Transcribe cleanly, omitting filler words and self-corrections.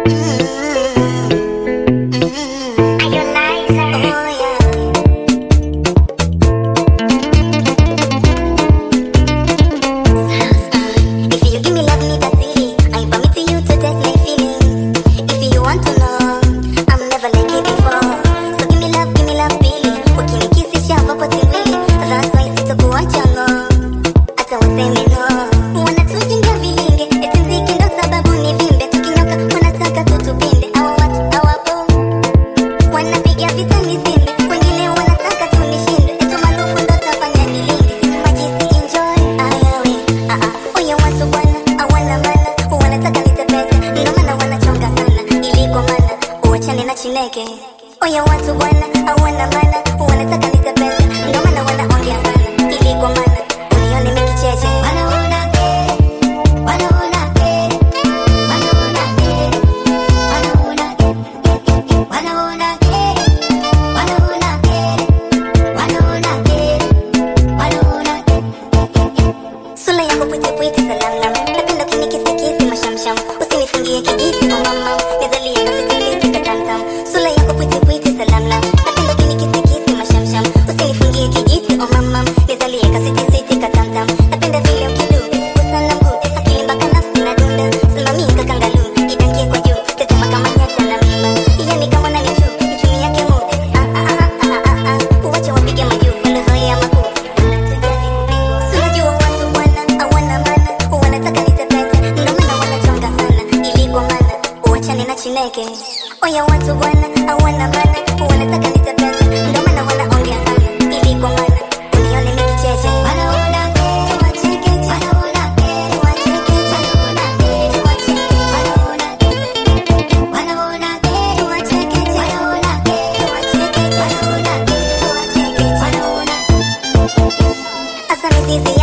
Chineke. Oya watu bwana hawana maana, wanataka nitapete, ndio maana wanaongea sana ili kwa maana unione mimi kicheche. Wanaona wanaona wanaona wanaona wanaona wanaona sula yangu pwite pwite salam lam, napenda kinikisikisi mashamsham, usinifungie kijiti kwa mama, nizalie kasiti katamtam. Sula yako pwite pwite salam lam, napenda kinikisikisi mashamsham, usinifungie kijiti kwa mama, nizalie kasiti katamtam. Napenda vile ukidu usana mguu, akili mpaka nafsi na dunda, simamia kakangalu, idangie kwa juu, tetema kama nyata na mima, yani kama nani tu, mchumi yake mu uwache wapige majuu, walozoea makuu. Unajua watu bwana hawana maana, wanataka nitapete, ndio maana wanachonga sana ili kwa maana uachane na Chineke. Oya watu bwana hawana maana, wanataka nitapete, ndio maana wanaongea sana ili kwa maana unione mimi kicheche. Wanaona tuwacheke, wanaona tuwacheke, wanaona tuwacheke, wanaona tuwacheke, wanaona tuwacheke, wanaona tuwacheke, wanaona asa mizizi